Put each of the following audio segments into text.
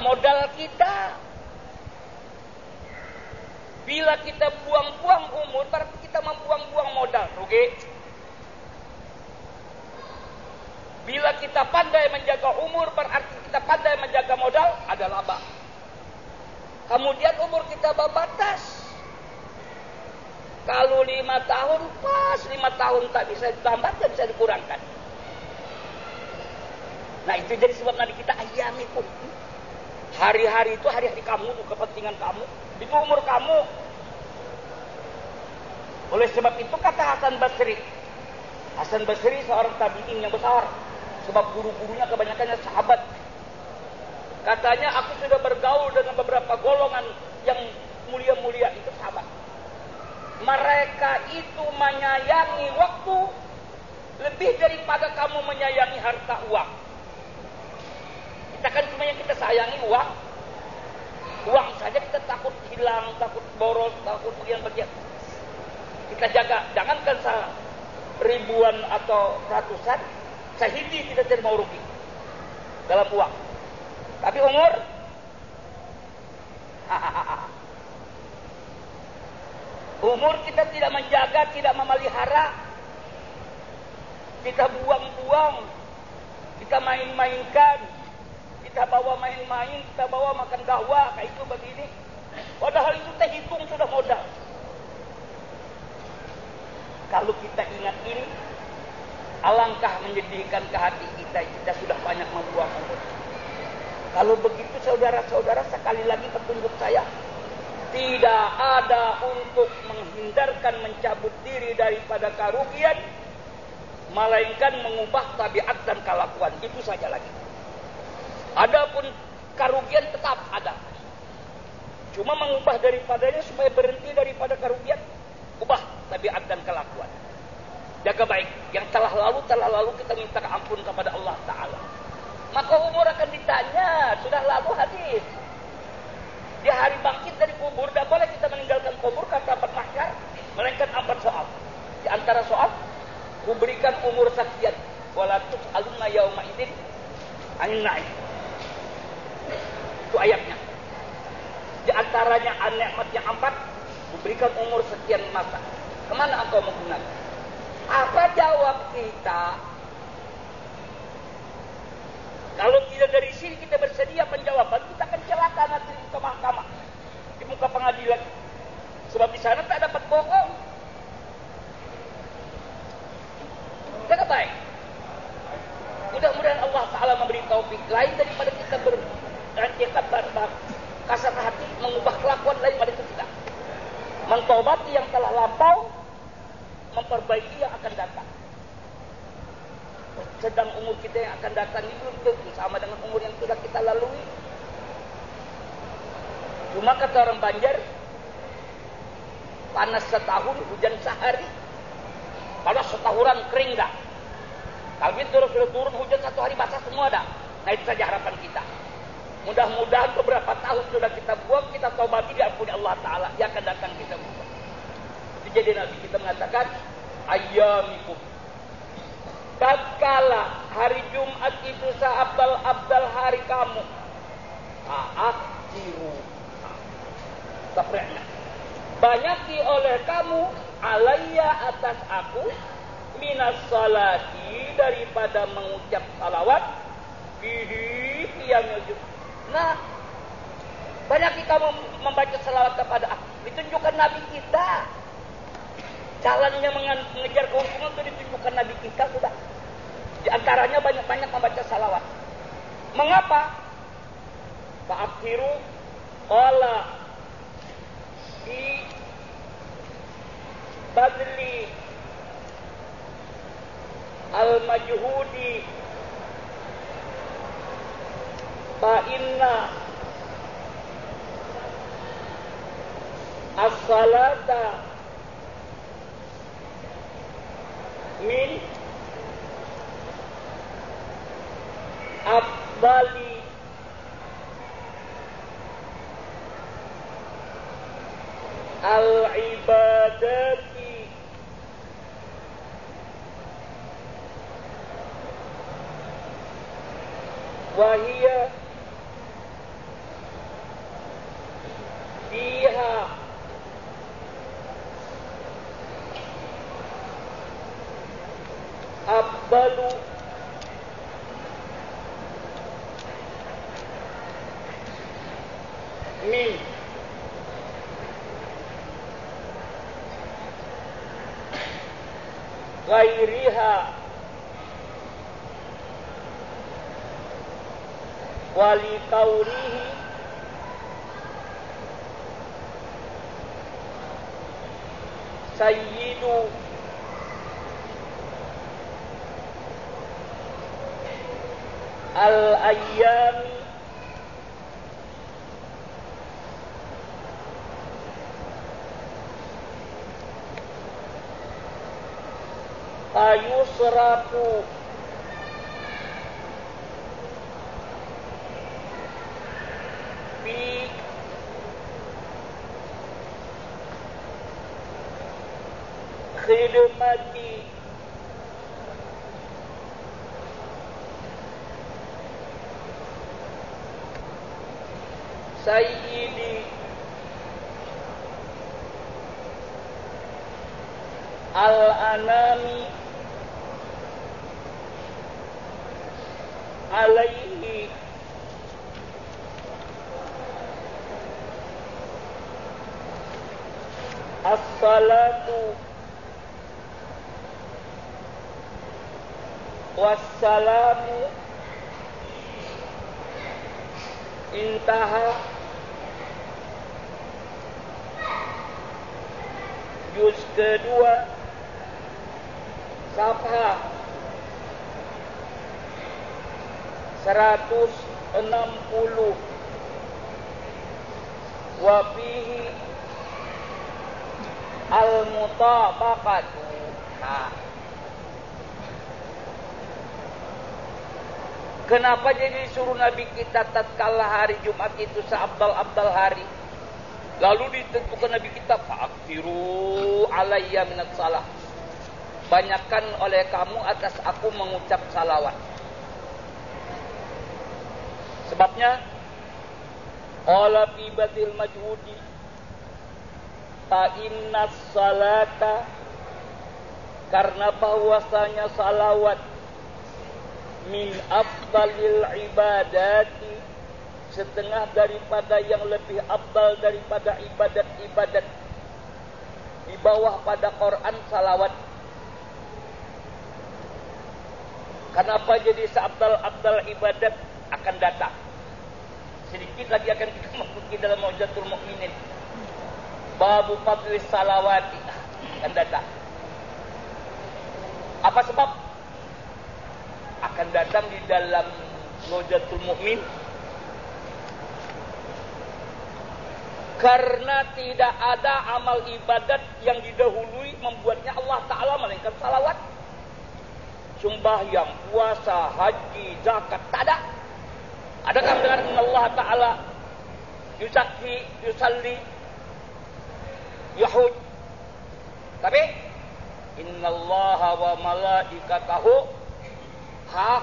modal kita. Bila kita buang-buang umur, berarti kita membuang-buang modal, rugi. Bila kita pandai menjaga umur, berarti kita pandai menjaga modal, ada laba. Kemudian umur kita berbatas. Kalau 5 tahun, pas 5 tahun tak bisa ditambah, tak bisa dikurangkan. Nah itu jadi sebab Nabi kita ayyamikum. Hari-hari itu hari-hari kamu, itu kepentingan kamu. Itu umur kamu. Oleh sebab itu kata Hasan Basri. Hasan Basri seorang tabi'in yang besar. Sebab guru-gurunya kebanyakannya sahabat. Katanya aku sudah bergaul dengan beberapa golongan yang mulia-mulia itu sahabat. Mereka itu menyayangi waktu lebih daripada kamu menyayangi harta uang. Kita kan cuma yang kita sayangi uang. Uang saja kita takut hilang, takut boros, takut bagian-bagian. Kita jaga, jangankan ribuan atau ratusan, sehidi kita tidak mau rugi dalam uang. Tapi umur, umur kita tidak menjaga, tidak memelihara, kita buang-buang, kita main-mainkan, kita bawa main-main, kita bawa makan gahwa, kayak itu begini. Padahal itu teh hitung sudah modal. Kalau kita ingat ini, alangkah menyedihkan ke hati kita, kita sudah banyak membuang umur. Kalau begitu saudara-saudara, sekali lagi petunjuk saya, tidak ada untuk menghindarkan mencabut diri daripada kerugian, melainkan mengubah tabiat dan kelakuan. Itu saja lagi. Adapun kerugian tetap ada. Cuma mengubah daripadanya supaya berhenti daripada kerugian, ubah tabiat dan kelakuan. Jaga baik. Yang telah lalu kita minta ampun kepada Allah Ta'ala. Maka umur akan ditanya, sudah lalu hadis. Di hari bangkit dari kubur, tidak boleh kita meninggalkan kubur kata dapat mahsyar, melainkan 4 soal. Di antara soal, kuberikan umur sekian, wala tus'alunna yauma idzin 'anil na'im. Itu ayatnya. Di antaranya nikmat yang 4, kuberikan umur sekian masa. Kemana engkau menggunakan? Apa jawab kita? Kalau tidak dari sini kita bersedia penjawaban, kita akan celaka nanti di muka mahkamah, di muka pengadilan. Sebab di sana tak dapat bohong. Jaga baik. Mudah-mudahan Allah Ta'ala memberi taufik lain daripada kita kasar hati, mengubah kelakuan lain pada kita. Mentobati yang telah lampau, memperbaiki yang akan datang. Sedang umur kita yang akan datang ini belum tentu sama dengan umur yang sudah kita lalui. Cuma kata orang Banjar, panas setahun, hujan sehari. Panas setahunan, kering dah. Kalau itu sudah turun hujan 1 hari, basah semua dah. Nah itu saja harapan kita. Mudah-mudahan beberapa tahun sudah kita buang, kita taubati, diampuni Allah Ta'ala. Yang akan datang kita buang. Itu jadi Nabi kita mengatakan, ayyamikum. Tatkala hari Jumat itu seabdal-abdal hari kamu, akhiru, sebenarnya banyaki oleh kamu alayya atas aku minas salati daripada mengucap salawat fihi qiyamul Jumat. Nah, banyaki kamu membaca salawat kepada aku. Ditunjukkan Nabi kita. Jalannya mengejar keuntungan itu ditunjukkan Nabi kita sudah. Di antaranya banyak-banyak membaca salawat. Mengapa? Fa'akhiru qala fi badli al-majhudi fa inna as-salata min afdali al-ibadati wa hiya afdalu min ghairiha wali kaunihi sayyidu al-ayyami fayusrafu fi khidmati sayyidi al-anami alaihi as-salatu wassalamu. Intaha juz kedua safha 160 wa fihi al-mutabaqatu. Kenapa jadi suruh Nabi kita tatkala hari Jumat itu seabdal-abdal hari? Lalu ditentukan Nabi kita fa'akfiru alayya minat salah. Banyakkan oleh kamu atas aku mengucap salawat. Sebabnya qala fi badil majhudi fa innas salata, karena bahwasanya salawat min afdalil ibadati, setengah daripada yang lebih afdal daripada ibadat-ibadat. Di bawah pada Quran salawat. Kenapa jadi seabdal-abdal ibadat? Akan datang. Sedikit lagi akan kita masuki dalam Mau'izatul Mukminin. Babu fadlis salawati akan datang. Apa sebab? Akan datang di dalam Mau'izatul Mukmin. Karena tidak ada amal ibadat yang didahului membuatnya Allah Ta'ala melainkan salawat. Sembahyang, puasa, haji, zakat, tak ada. Adakah dengan Allah Ta'ala yuzakki, yusalli, yahuj? Tapi innallaha wa malaikatahu hak.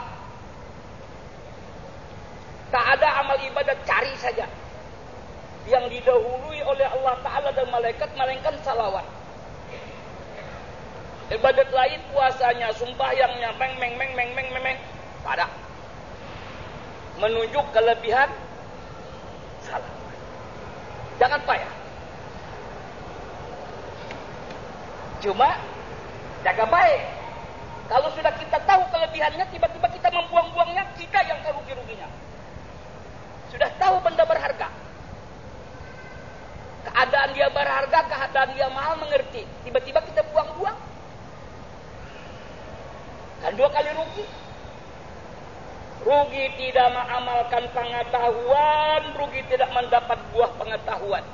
Tak ada amal ibadat, cari saja yang didahului oleh Allah Ta'ala dan malaikat melainkan salawat. Ibadat lain, puasanya, sembahyangnya, meng, pada menunjuk kelebihan salawat. Jangan payah. Cuma jaga baik. Kalau sudah kita tahu kelebihannya, tiba-tiba kita membuang-buangnya, kita yang rugi-ruginya. Sudah tahu benda berharga, keadaan dia berharga, keadaan dia mahal, mengerti. Tiba-tiba kita buang-buang, kan dua kali rugi. Rugi tidak mengamalkan pengetahuan, rugi tidak mendapat buah pengetahuan.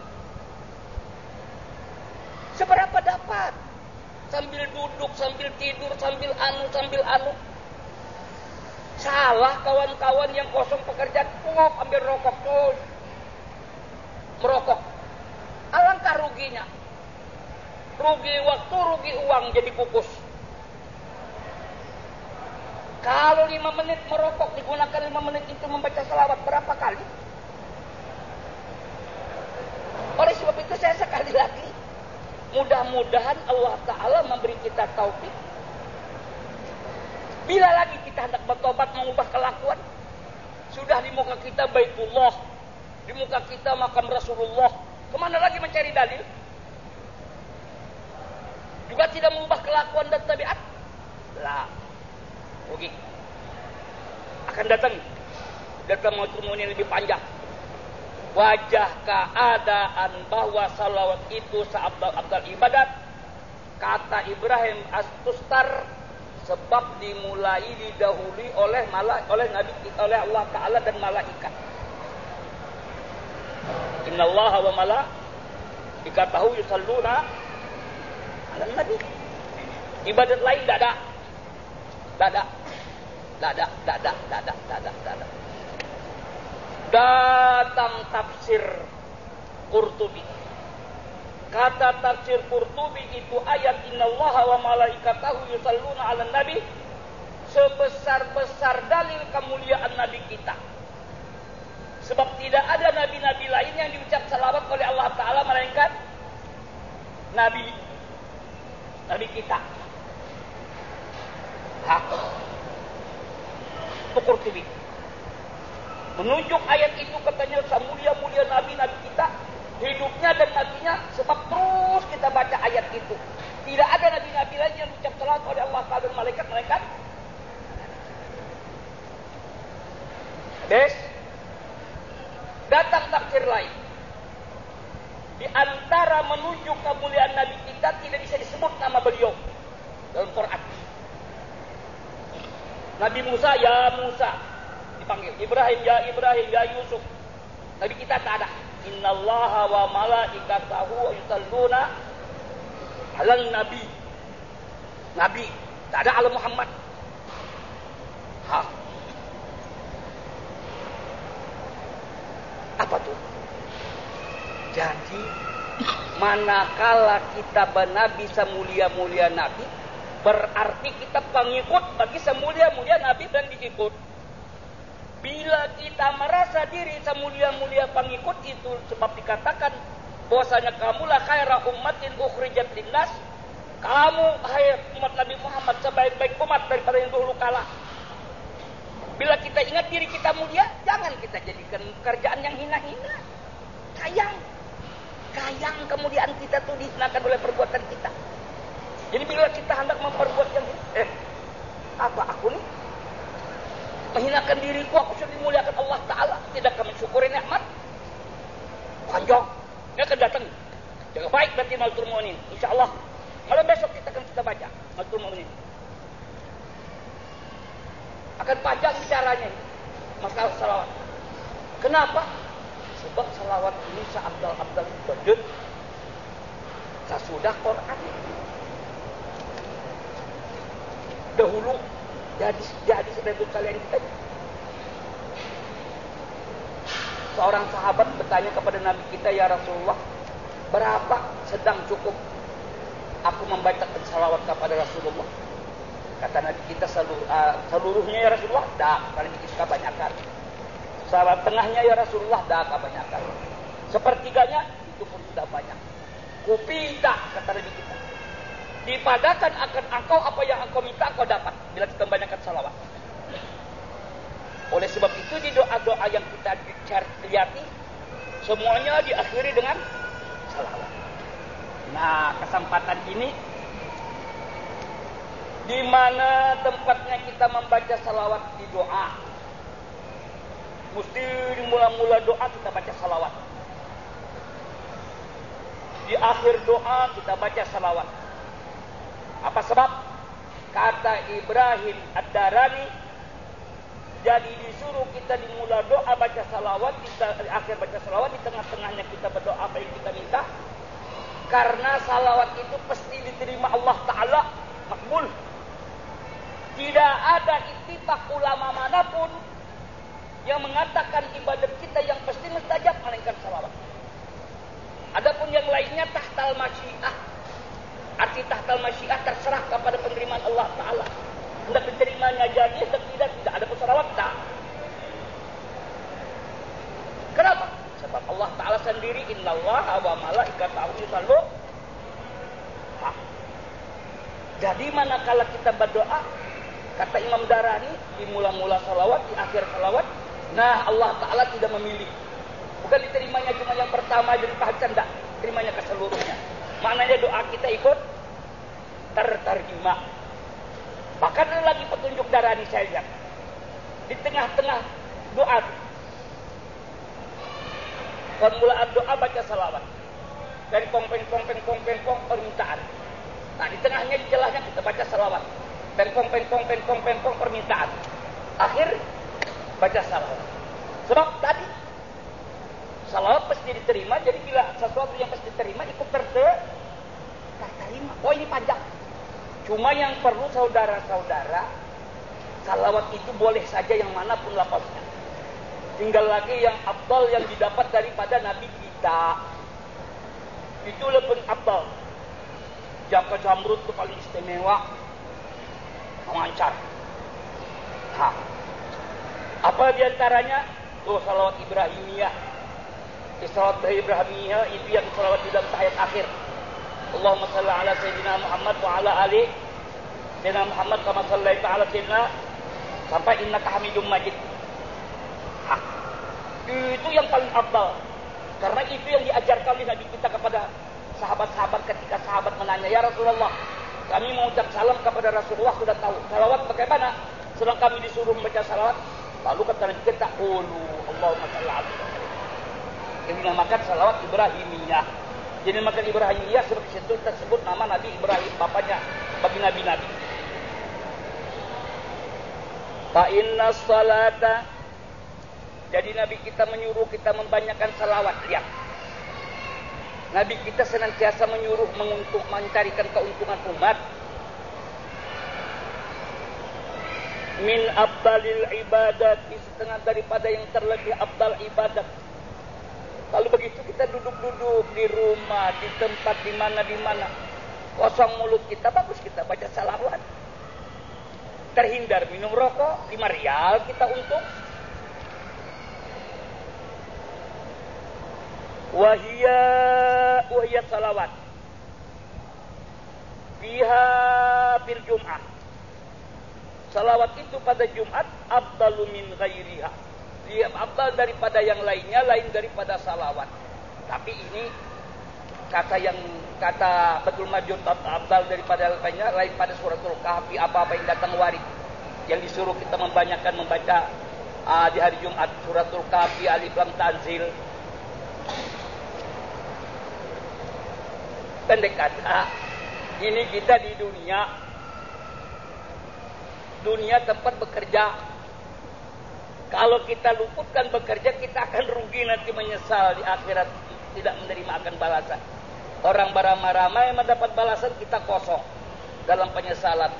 Seberapa dapat? Sambil duduk, sambil tidur, sambil anu. Salah kawan-kawan yang kosong pekerjaan, ambil rokok terus. Merokok. Alangkah ruginya. Rugi waktu, rugi uang, jadi pupus. Kalau 5 menit merokok, digunakan 5 menit itu membaca salawat berapa kali? Oleh sebab itu saya sekali lagi, mudah-mudahan Allah Ta'ala memberi kita taufik Bila lagi kita hendak bertobat mengubah kelakuan? Sudah di muka kita Baitullah, di muka kita makam Rasulullah. Kemana lagi mencari dalil? Juga tidak mengubah kelakuan dan tabiat. Lah, rugi. Akan datang mau ini lebih panjang. Wajah keadaan bahwa salawat itu seabdal ibadat, kata Ibrahim Astustar, sebab dimulai didahului oleh Nabi, oleh Allah Ta'ala dan malaikat. Innallaha wa malaikatahu yusalluna 'alan nabi. Ibadat lain tidak ada. Datang tafsir Qurtubi. Kata tafsir Qurtubi itu ayat innallaha wa malaikatahu yusalluna 'alan nabi, sebesar-besar dalil kemuliaan nabi kita. Sebab tidak ada nabi-nabi lain yang diucap salawat oleh Allah Ta'ala melainkan nabi kita. Itu Qurtubi. Menunjuk ayat itu katanya semulia-mulia nabi-nabi kita, hidupnya dan nabinya, sebab terus kita baca ayat itu. Tidak ada nabi-nabi lain yang diucap salawat oleh Allah Ta'ala dan malaikat. Datang tafsir lain. Di antara menunjuk kemuliaan nabi kita tidak bisa disebut nama beliau dalam Quran. Nabi Musa, ya Musa dipanggil. Ibrahim, ya Yusuf. Nabi kita tak ada. Innallaha wa malaikatahu yusalluna 'alan nabi. Nabi, tak ada ala Muhammad. Apa tuh? Jadi manakala kita bernabi semulia-mulia nabi, berarti kita pengikut bagi semulia-mulia nabi dan diikut. Bila kita merasa diri semulia-mulia pengikut itu, sebab dikatakan bahwasanya kamulah khaira ummatin ukhrijat linnas, kamu hai umat Nabi Muhammad sebaik-baik umat daripada yang dahulu kala. Bila kita ingat diri kita mulia, jangan kita jadikan kerjaan yang hina-hina. Kayang kemudian kita tuh dihinakan oleh perbuatan kita. Jadi bila kita hendak memperbuat yang apa aku nih? Menghinakan diriku, aku sudah dimuliakan Allah Ta'ala, tidak akan mensyukuri nikmat. Panjang, dia akan datang. Jaga baik berarti Malatul Mu'minin. InsyaAllah malam besok kita baca Malatul Mu'minin. Akan panjang bicaranya masalah salawat. Kenapa? Sebab salawat ini seabdal-abdal ibadat sesudah Quran. Dahulu jadi sebagai kalian kita. Seorang sahabat bertanya kepada Nabi kita, ya Rasulullah, berapa sedang cukup aku membacakan salawat kepada Rasulullah? Kata Nabi kita seluruhnya ya Rasulullah, dah paling kita banyakkan. Salawat tengahnya ya Rasulullah, dah kebanyakan. Sepertiganya itu pun sudah banyak. Kupita, kata Nabi kita, dipadakan akan engkau apa yang engkau minta engkau dapat bila kita banyakkan salawat. Oleh sebab itu di doa-doa yang kita lihati semuanya diakhiri dengan salawat. Nah, kesempatan ini di mana tempatnya kita membaca salawat di doa. Mesti di mula-mula doa kita baca salawat. Di akhir doa kita baca salawat. Apa sebab? Kata Ibrahim Ad-Darani, jadi disuruh kita di mula doa baca salawat, di akhir baca salawat, di tengah-tengahnya kita berdoa apa yang kita minta. Karena salawat itu pasti diterima Allah Ta'ala, makbul. Tidak ada ittifaq ulama manapun yang mengatakan ibadat kita yang pasti mustajab melainkan salawat. Adapun yang lainnya tahtal masyiah. Arti tahtal masyiah terserah kepada penerimaan Allah Ta'ala. Hendak diterimanya jadi, hendak tidak ada salawat tak. Kenapa? Sebab Allah Ta'ala sendiri innallaha wa malaikatahu yusalluna. Jadi manakala kita berdoa, Kata Imam Darani, di mula-mula salawat, di akhir salawat, nah Allah Ta'ala tidak memilih. Bukan diterimanya cuma yang pertama jadi pahatan, tidak. Terimanya keseluruhnya. Maknanya doa kita ikut terterima. Bahkan ada lagi petunjuk Darani saya lihat. Di tengah-tengah doa, permulaan doa baca salawat. Dari pong permintaan. Nah di tengahnya di celahnya kita baca salawat. Dan pong permintaan. Akhir baca salawat. Sebab tadi salawat pasti diterima. Jadi bila sesuatu yang pasti diterima ikut terterima. Oh ini panjang. Cuma yang perlu saudara-saudara, salawat itu boleh saja yang manapun lafaznya. Tinggal lagi yang afdal yang didapat daripada Nabi kita. Itu lebih afdal. Jaka Jamrud itu paling istimewa. Memancar. Nah, apa diantaranya? Tuh salawat Ibrahimiyah. Salawat Ibrahimiyah itu yang salawat di dalam tahiyat akhir. Allahumma salli ala Sayyidina Muhammad wa ala ali Sayyidina Muhammad kama sallaita ala Sayyidina sampai innaka hamidum majid. Nah, itu yang paling afdal. Karena itu yang diajarkan oleh Nabi kita kepada sahabat-sahabat ketika sahabat menanya, ya Rasulullah, kami mau ucap salam kepada Rasulullah sudah tahu. Salawat bagaimana? Sedang kami disuruh membaca salawat. Lalu kata Nabi kita, Allahumma salli ala yang dinamakan salawat Ibrahimiyah. Jadi makan Ibrahimiyah sebab situ tersebut nama Nabi Ibrahim, bapaknya bagi nabi-nabi. Fa inna salata, jadi Nabi kita menyuruh kita membanyakan salawat. Lihat, Nabi kita senantiasa menyuruh mencarikan keuntungan umat. Min afdalil ibadat, setengah daripada yang terlebih afdal ibadat. Kalau begitu kita duduk-duduk di rumah, di tempat di mana, kosong mulut kita, bagus kita baca salawat. Terhindar minum rokok, 5 rial kita untung. Wahiyat salawat. Fiha fil Jum'ah. Salawat itu pada Jumat afdalu min ghairiha. Dia afdal daripada yang lainnya, lain daripada salawat. Tapi ini kata Betul Majud afdal daripada yang lainnya, lain pada suratul Kahfi, apa-apa yang datang warid. Yang disuruh kita membanyakan membaca di hari Jumat suratul Kahfi, Alif Lam Tanzil. Pendek kata, ini kita di dunia tempat bekerja. Kalau kita luputkan bekerja, kita akan rugi nanti, menyesal di akhirat, tidak menerima akan balasan. Orang beramai-ramai mendapat balasan, kita kosong dalam penyesalan.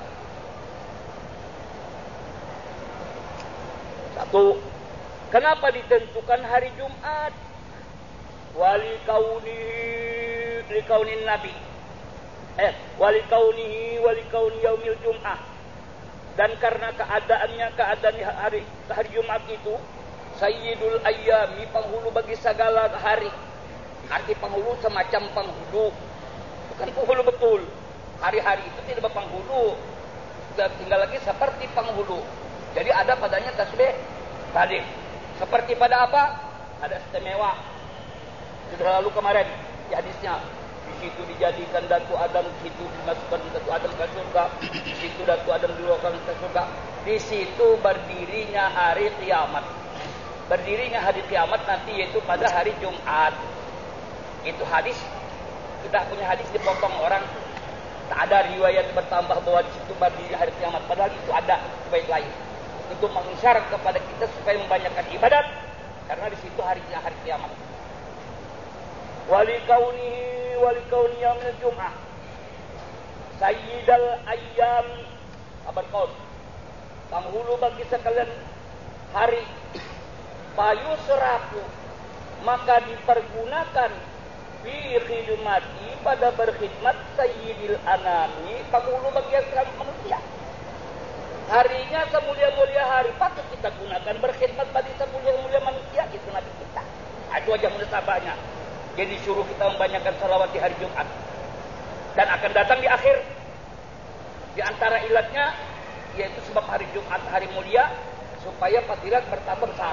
Satu, kenapa ditentukan hari Jumat? Wali kaunin Nabi. Wali kauni yaumil Jum'ah. Dan karena keadaan hari Jumat itu Sayyidul Ayyami, penghulu bagi segala hari. Arti penghulu semacam penghulu, bukan penghulu betul. Hari-hari itu tidak berpenghulu, tinggal lagi seperti penghulu. Jadi ada padanya tasbih tadi. Seperti pada apa? Ada istimewa. Sudah lalu kemarin di hadisnya. Di situ dijadikan Datu Adam, di situ dimasukkan Datu Adam ke surga, di situ Datu Adam diluarkan ke surga. Di situ berdirinya hari kiamat. Berdirinya hari kiamat nanti yaitu pada hari Jumat. Itu hadis. Kita punya hadis dipotong orang. Tak ada riwayat bertambah bahwa di situ berdiri hari kiamat. Padahal itu ada baik lain. Untuk mengisyarat kepada kita supaya membanyakkan ibadat. Karena di situ hari kiamat. Wali kauni yaumil Jum'ah. Sayyidal ayyam abad qaul. Penghulu bagi sekalian hari. Fayusrafu, maka dipergunakan fi khidmati, pada berkhidmat sayyidil anami, penghulu bagi sekalian manusia. Harinya semulia-mulia hari, patut kita gunakan berkhidmat bagi semulia-mulia manusia. Itu Nabi kita. Itu aja munasabahnya. Jadi suruh kita membanyakan salawat di hari Jumat. Dan akan datang di akhir. Di antara ilatnya, yaitu sebab hari Jumat hari mulia supaya fadilat bertambah besar.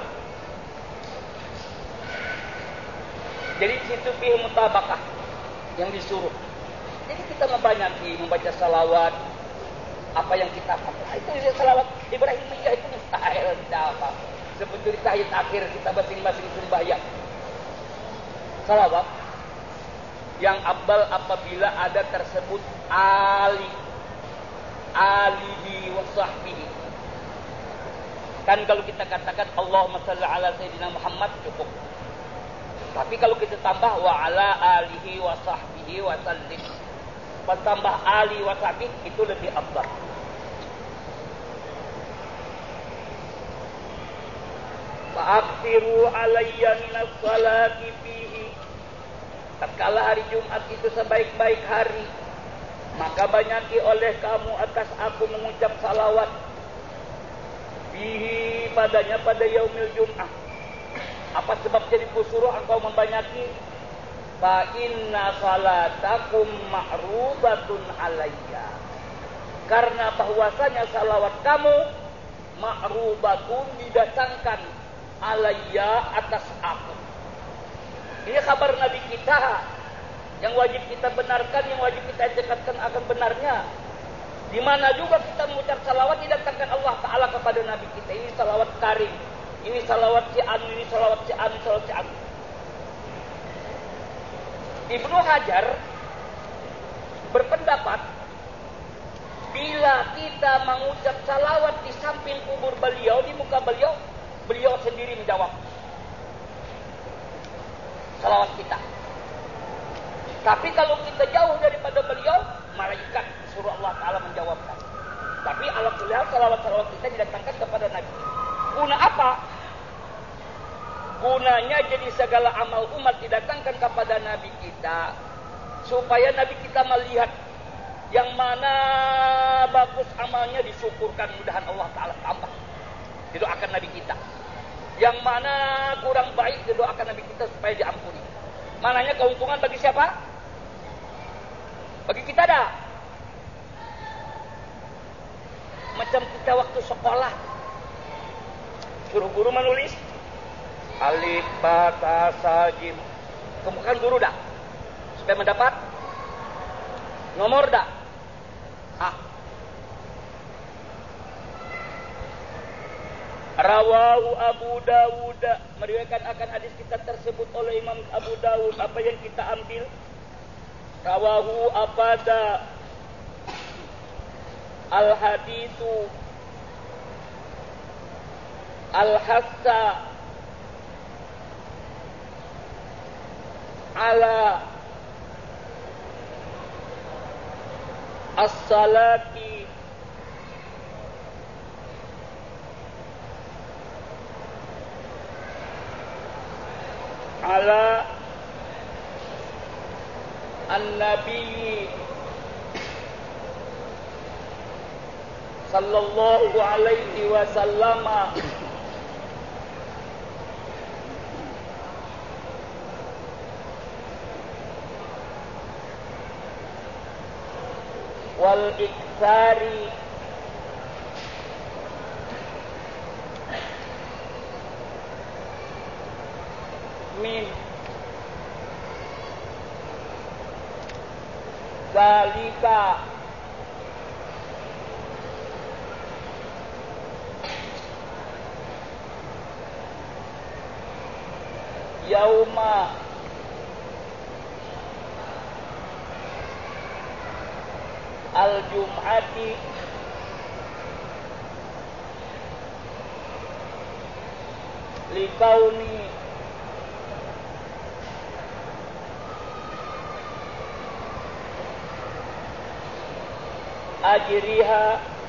Jadi situ fihi mutabakah yang disuruh. Jadi kita membaca salawat apa yang kita hafal. Itu salawat Ibrahimiyah itu mustahil tidak apa. Seperti di tahiyat akhir kita masing-masing sembahyang. Salawat yang afdal apabila ada tersebut alihi wa sahbihi. Kan kalau kita katakan Allahumma shalli ala sayyidina Muhammad cukup. Tapi kalau kita tambah wa ala alihi wa sahbihi wa sallim, tambah ali wa sahbihi itu lebih afdal. Fa'aktiru alayya minas salati fihi. Tatkala hari Jumat itu sebaik-baik hari, maka banyaki oleh kamu atas aku mengucap salawat fihi padanya pada yaumil Jum'ah. Apa sebabnya disuruh engkau membanyaki? Fa inna salatakum ma'rubatun alayya. Karena bahwasanya salawat kamu ma'rubatun didatangkan alayya atas aku. Ini kabar Nabi kita yang wajib kita benarkan, yang wajib kita dekatkan akan benarnya. Di mana juga kita mengucap salawat didatangkan Allah Ta'ala kepada Nabi kita. Ini salawat karim, ini salawat si anu, ini salawat si anu, salawat si anu. Ibnu Hajar berpendapat bila kita mengucap salawat di samping kubur beliau, di muka beliau, beliau sendiri menjawab salawat kita. Tapi kalau kita jauh daripada beliau, malaikat suruh Allah Ta'ala menjawabkan. Tapi alhamdulillah salawat-salawat kita didatangkan kepada Nabi. Guna apa? Gunanya jadi segala amal umat didatangkan kepada Nabi kita, supaya Nabi kita melihat yang mana bagus amalnya disyukurkan, mudahan Allah Ta'ala tambah, didoakan Nabi kita. Yang mana kurang baik didoakan Nabi kita supaya diampuni. Mananya keuntungan bagi siapa? Bagi kita dah. Macam kita waktu sekolah, suruh guru menulis alif, ba, ta, sa, jim. Kemudian guru dah supaya mendapat nomor dah. Rawahu Abu Dawud, meriwayatkan akan hadis kita tersebut oleh Imam Abu Dawud. Apa yang kita ambil? Rawahu abada al-hadithu al-hassa ala as-salati ala an-nabi sallallahu alaihi wasallam wal iktsari min zalika yauma al-jum'ati likauni ajriha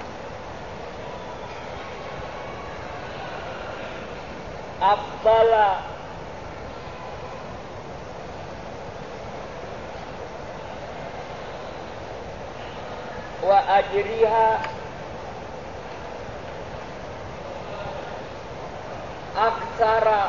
afdala wa ajriha aksara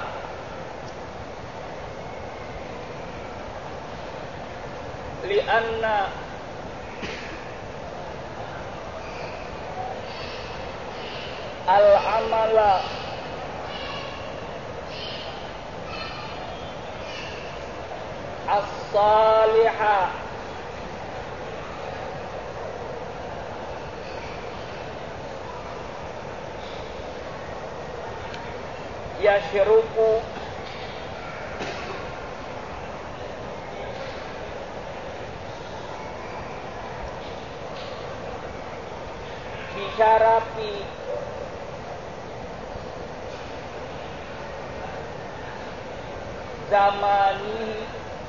lianna al-amala as-salihah yashruku bisyarafi zamani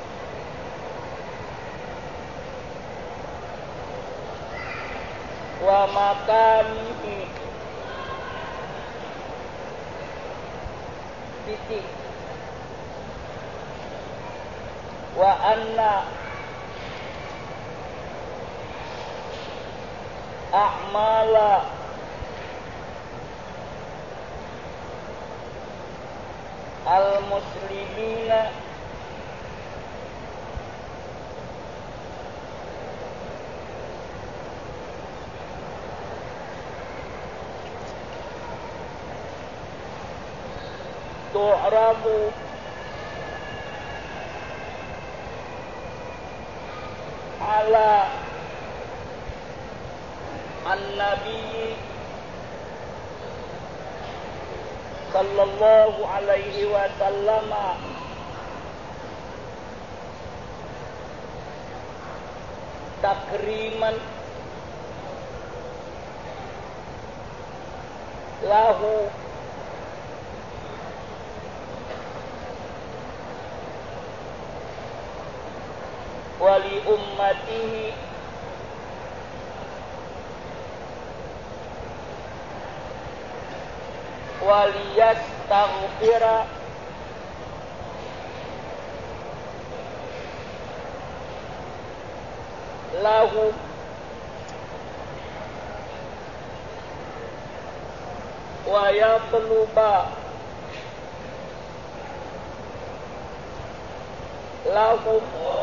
wa makanihi titik wa anna a'mala al-muslimina tu'rabu ala an-nabi sallallahu alaihi wasallam takriman lahu wali ummatihi waliyastaghfira lahu wa yatluba lahu